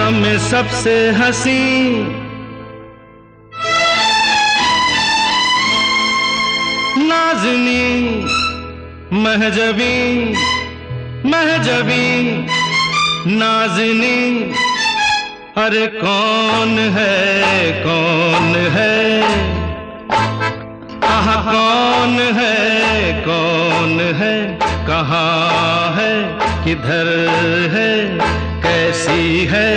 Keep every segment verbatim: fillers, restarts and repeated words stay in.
में सबसे हंसी नाज़नी महजबी महजबी नाज़नी। अरे कौन है कौन है आहा कौन है कौन है, कहाँ है किधर है कैसी है।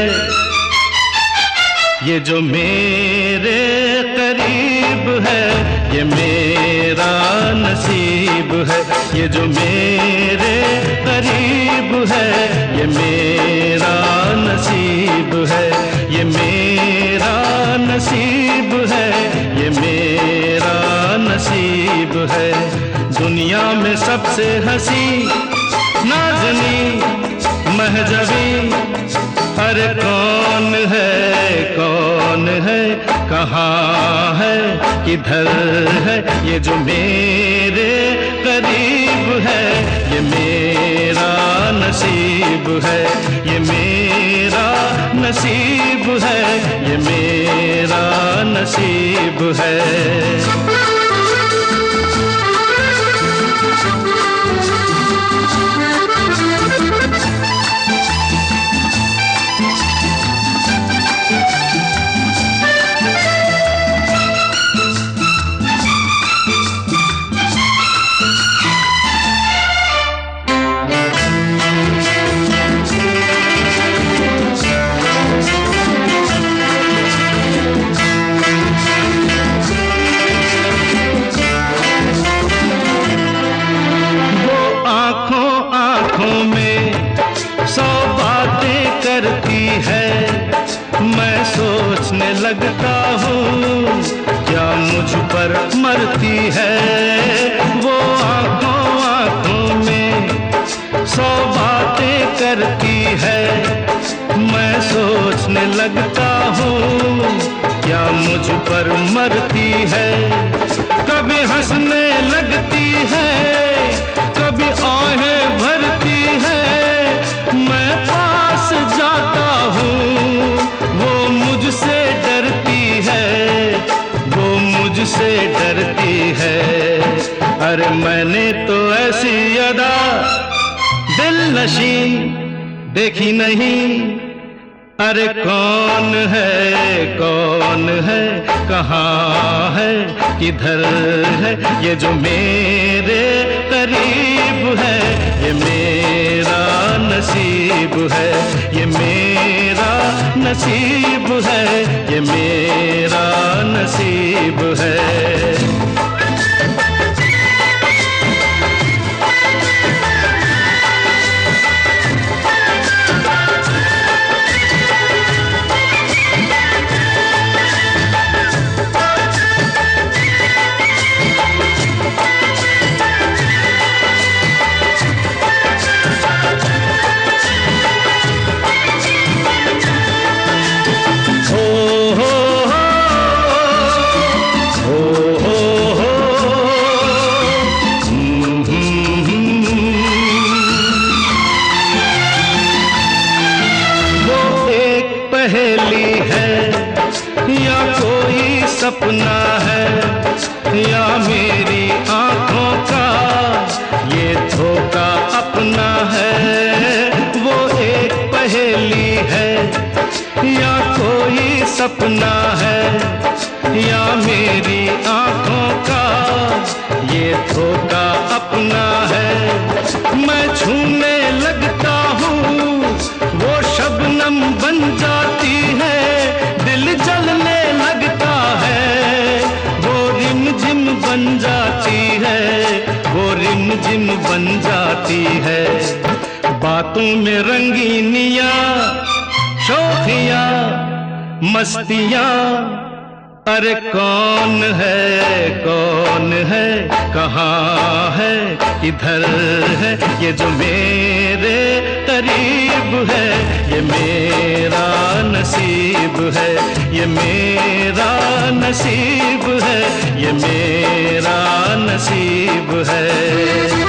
ये जो मेरे करीब है ये मेरा नसीब है। ये जो मेरे करीब है ये मेरा नसीब है। ये मेरा नसीब है ये मेरा नसीब है। दुनिया में सबसे हंसी नाज़नी महजबी। अरे कौन है कौन है कहाँ है किधर है। ये जो मेरे करीब है ये मेरा नसीब है। ये मेरा नसीब है ये मेरा नसीब है। सौ बातें करती है मैं सोचने लगता हूँ क्या मुझ पर मरती है। वो आँखों आँखों में सौ बातें करती है मैं सोचने लगता हूँ क्या मुझ पर मरती है। कभी हंसने लगती है कभी आहें भरती है। मैं पास जाता हूँ वो मुझसे डरती है वो मुझसे डरती है। अरे मैंने तो ऐसी अदा दिलनशी देखी नहीं। अरे कौन है कौन है कहाँ है किधर है। ये जो मेरे करीब है ये मेरा नसीब है। ये मेरा नसीब है ये मेरा नसीब है। पहेली है या कोई सपना है या मेरी आँखों का ये धोखा अपना है। वो एक पहेली है या कोई सपना है या मेरी आँखों का ये धोखा अपना है। मैं छूने लगता हूँ वो शबनम बन जाती है। दिल जलने लगता है वो रिमझिम बन जाती है वो रिमझिम बन जाती है। बातों में रंगीनियाँ शोखियाँ मस्तियाँ। अरे कौन है कौन है कहाँ है किधर है। ये जो मेरे करीब है ये मेरा नसीब है। ये मेरा नसीब है ये मेरा नसीब है।